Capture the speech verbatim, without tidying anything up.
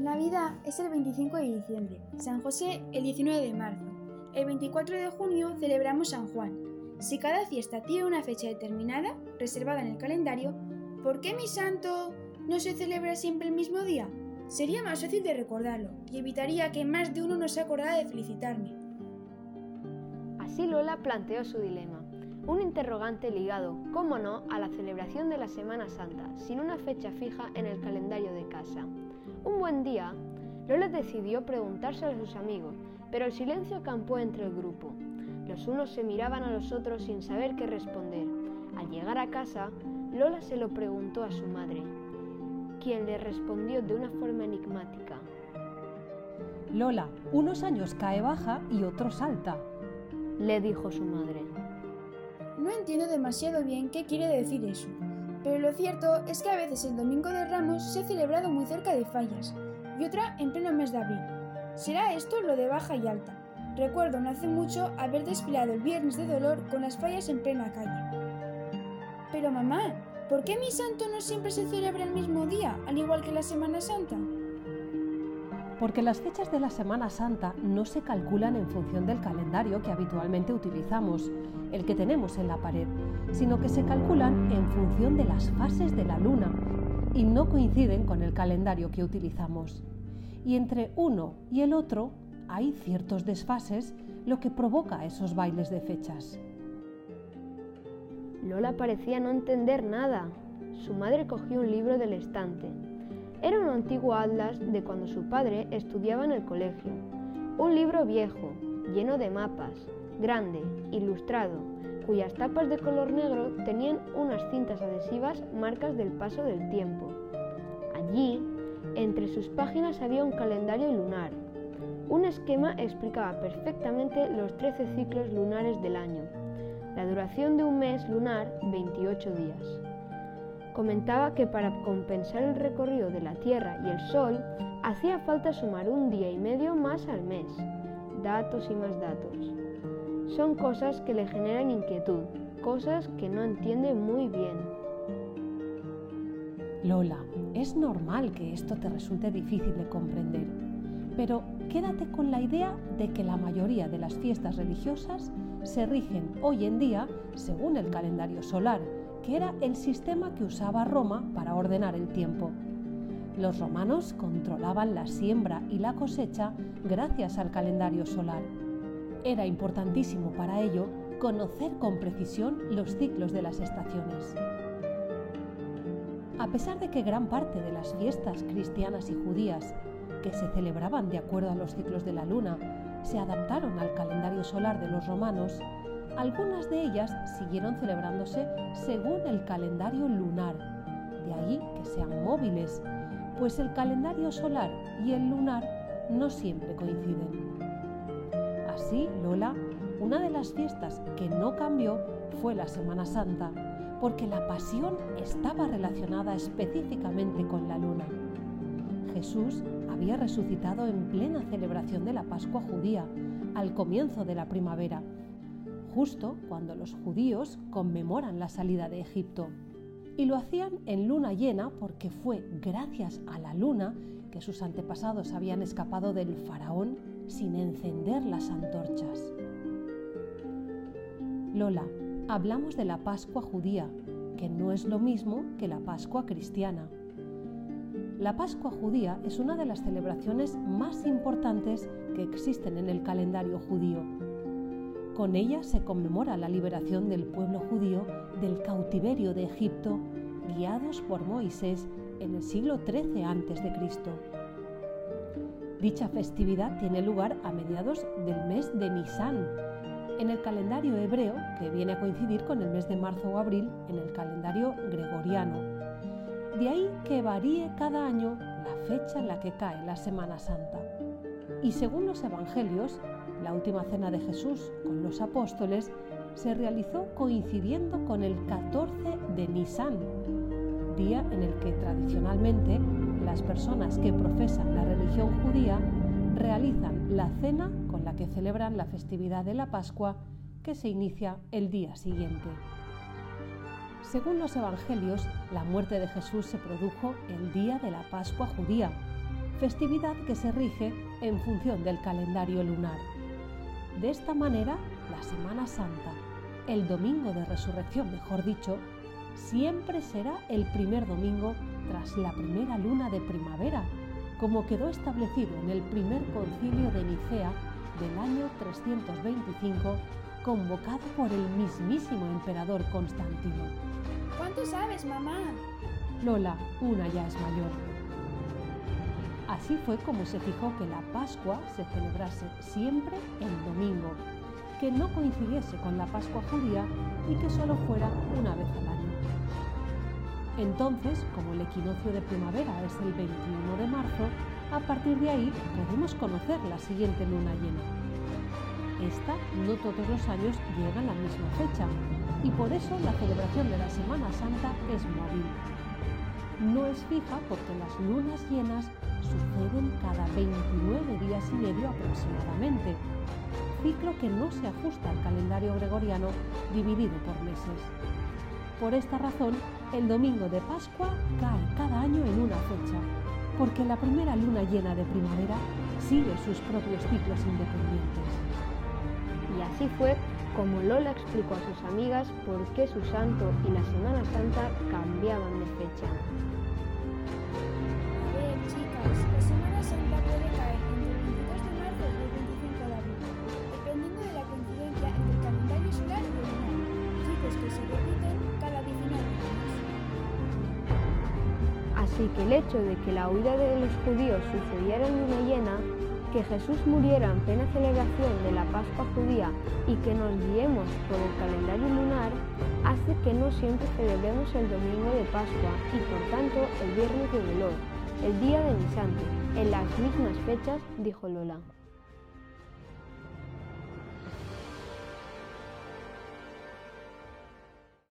Navidad es el veinticinco de diciembre, San José el diecinueve de marzo. El veinticuatro de junio celebramos San Juan. Si cada fiesta tiene una fecha determinada, reservada en el calendario, ¿por qué mi santo no se celebra siempre el mismo día? Sería más fácil de recordarlo y evitaría que más de uno no se acordara de felicitarme. Así Lola planteó su dilema, un interrogante ligado, cómo no, a la celebración de la Semana Santa, sin una fecha fija en el calendario de casa. Un buen día, Lola decidió preguntárselo a sus amigos, pero el silencio acampó entre el grupo. Los unos se miraban a los otros sin saber qué responder. Al llegar a casa, Lola se lo preguntó a su madre, quien le respondió de una forma enigmática. Lola, unos años cae baja y otros salta, le dijo su madre. No entiendo demasiado bien qué quiere decir eso, pero lo cierto es que a veces el Domingo de Ramos se ha celebrado muy cerca de Fallas y otra en pleno mes de abril. ¿Será esto lo de baja y alta? Recuerdo no hace mucho haber desfilado el Viernes de Dolor con las fallas en plena calle. Pero mamá, ¿por qué mi santo no siempre se celebra el mismo día, al igual que la Semana Santa? Porque las fechas de la Semana Santa no se calculan en función del calendario que habitualmente utilizamos, el que tenemos en la pared, sino que se calculan en función de las fases de la luna y no coinciden con el calendario que utilizamos. Y entre uno y el otro hay ciertos desfases, lo que provoca esos bailes de fechas. Lola parecía no entender nada. Su madre cogió un libro del estante. Era un antiguo atlas de cuando su padre estudiaba en el colegio. Un libro viejo, lleno de mapas, grande, ilustrado, cuyas tapas de color negro tenían unas cintas adhesivas marcas del paso del tiempo. Allí, entre sus páginas había un calendario lunar. Un esquema explicaba perfectamente los trece ciclos lunares del año. La duración de un mes lunar, veintiocho días. Comentaba que para compensar el recorrido de la Tierra y el Sol, hacía falta sumar un día y medio más al mes. Datos y más datos. Son cosas que le generan inquietud, cosas que no entiende muy bien. Lola, es normal que esto te resulte difícil de comprender, pero quédate con la idea de que la mayoría de las fiestas religiosas se rigen hoy en día según el calendario solar, que era el sistema que usaba Roma para ordenar el tiempo. Los romanos controlaban la siembra y la cosecha gracias al calendario solar. Era importantísimo para ello conocer con precisión los ciclos de las estaciones. A pesar de que gran parte de las fiestas cristianas y judías, que se celebraban de acuerdo a los ciclos de la luna, se adaptaron al calendario solar de los romanos, algunas de ellas siguieron celebrándose según el calendario lunar. De ahí que sean móviles, pues el calendario solar y el lunar no siempre coinciden. Así, Lola, una de las fiestas que no cambió fue la Semana Santa, porque la pasión estaba relacionada específicamente con la luna. Jesús había resucitado en plena celebración de la Pascua judía, al comienzo de la primavera, justo cuando los judíos conmemoran la salida de Egipto. Y lo hacían en luna llena porque fue gracias a la luna que sus antepasados habían escapado del faraón sin encender las antorchas. Lola, hablamos de la Pascua judía, que no es lo mismo que la Pascua cristiana. La Pascua judía es una de las celebraciones más importantes que existen en el calendario judío. Con ella se conmemora la liberación del pueblo judío del cautiverio de Egipto, guiados por Moisés en el siglo trece antes de Cristo. Dicha festividad tiene lugar a mediados del mes de Nisán, en el calendario hebreo, que viene a coincidir con el mes de marzo o abril en el calendario gregoriano. De ahí que varíe cada año la fecha en la que cae la Semana Santa. Y según los evangelios, la última cena de Jesús con los apóstoles se realizó coincidiendo con el catorce de Nisán, día en el que tradicionalmente las personas que profesan la religión judía realizan la cena con la que celebran la festividad de la Pascua, que se inicia el día siguiente. Según los evangelios, la muerte de Jesús se produjo el día de la Pascua judía, festividad que se rige en función del calendario lunar. De esta manera, la Semana Santa, el domingo de resurrección mejor dicho, siempre será el primer domingo tras la primera luna de primavera, como quedó establecido en el primer concilio de Nicea del año trescientos veinticinco, convocado por el mismísimo emperador Constantino. ¿Cuánto sabes, mamá? Lola, una ya es mayor. Así fue como se fijó que la Pascua se celebrase siempre el domingo, que no coincidiese con la Pascua judía y que solo fuera una vez al año. Entonces, como el equinoccio de primavera es el veintiuno de marzo, a partir de ahí podemos conocer la siguiente luna llena. Esta no todos los años llega a la misma fecha y por eso la celebración de la Semana Santa es móvil. No es fija porque las lunas llenas suceden cada veintinueve días y medio aproximadamente, ciclo que no se ajusta al calendario gregoriano dividido por meses. Por esta razón, el domingo de Pascua cae cada año en una fecha, porque la primera luna llena de primavera sigue sus propios ciclos independientes. Y así fue como Lola explicó a sus amigas por qué su santo y la Semana Santa cambiaban de fecha. A ver, chicas, la Semana Santa puede caer entre el veintidós de marzo y el veinticinco de abril, dependiendo de la coincidencia entre el calendario solar y el lunar, ciclos que se repiten cada diecinueve años. Así que el hecho de que la huida de los judíos sucediera en luna llena, que Jesús muriera en plena celebración de la Pascua judía y que nos guiemos por el calendario lunar, hace que no siempre celebremos el domingo de Pascua y por tanto el viernes de dolor, el día de mi santo, en las mismas fechas, dijo Lola.